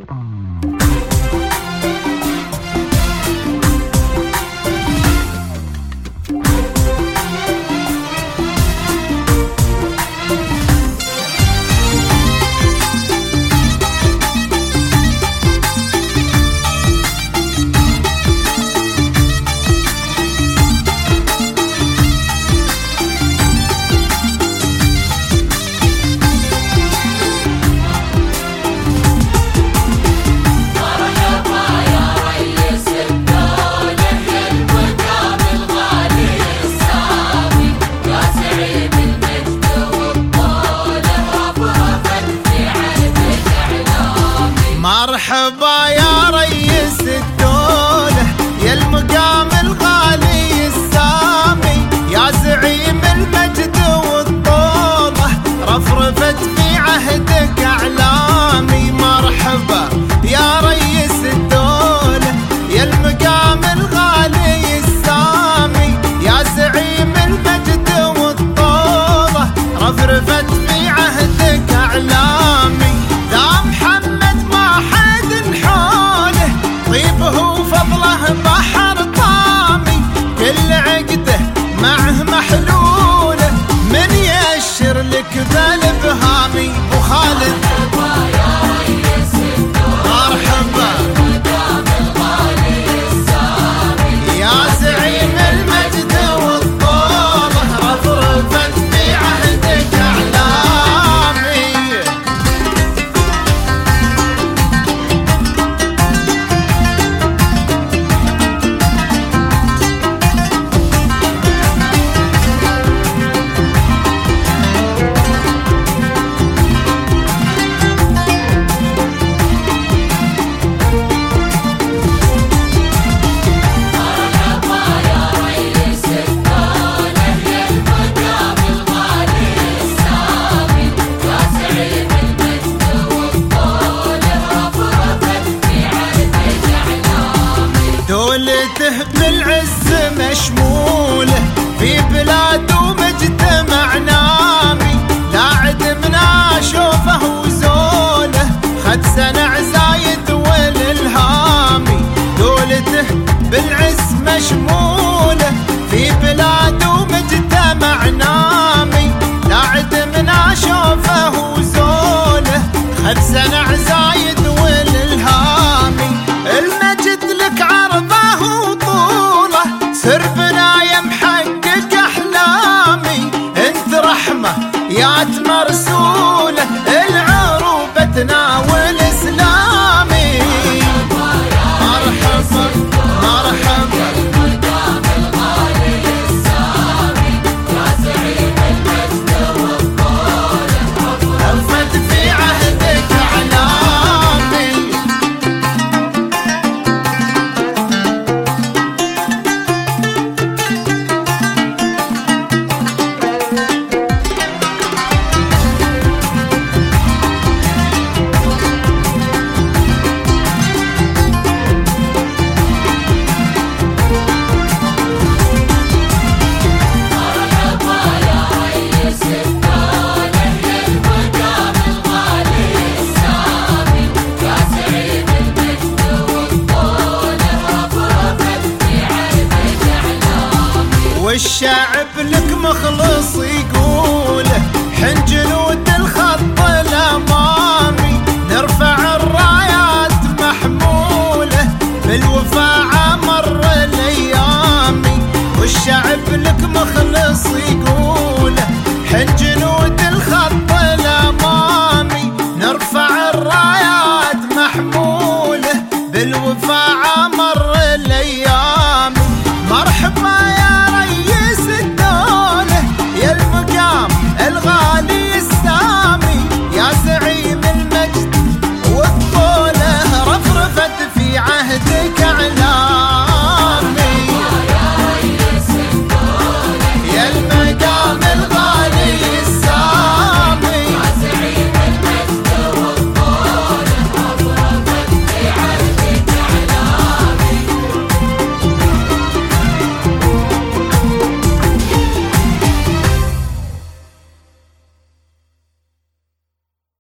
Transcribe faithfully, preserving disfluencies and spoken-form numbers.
مرحبا يا ريس الدولة يا المقام الغالي السامي، يا زعيم المجد والطولة رفرفت في عهدك أعلامي. مرحبا يا ريس الدولة يا المقام الغالي السامي، يا زعيم المجد والطولة رفرفت في عهدك أعلامي. بحر طامي كل عقده معه محلوله، من يأشر لك بالبهامي. ابو خالد مرحبا يا ريس الدولة مرحبا المقام الغالي السامي، يا زعيم المجد والطولة رفرفت في عهدك أعلامي. دولته بالعز مشمولة في بلاد ومجتمع نامي، لا عدمنا شوفه وزوله خد سنع زايد والالهامي. دولته بالعز مشمولة في بلاد ومجتمع نامي، لا عدمنا شوفه وزوله خد سنع زايد والالهامي. المجد لك عرضه وطوله سربنا يا محقق احلامي، انت رحمه يا مرسوله العروبه تناول اسلامي. مرحبا مرحبا المقام الغالي السامي، يا زعيم المجد والطولة رفرفت في عهدك اعلامي. والشعب لك مخلص يقوله حن جنود الخط الامامي، نرفع الرايات محموله بالوفاء عمر الايامي. والشعب لك مخلص يقوله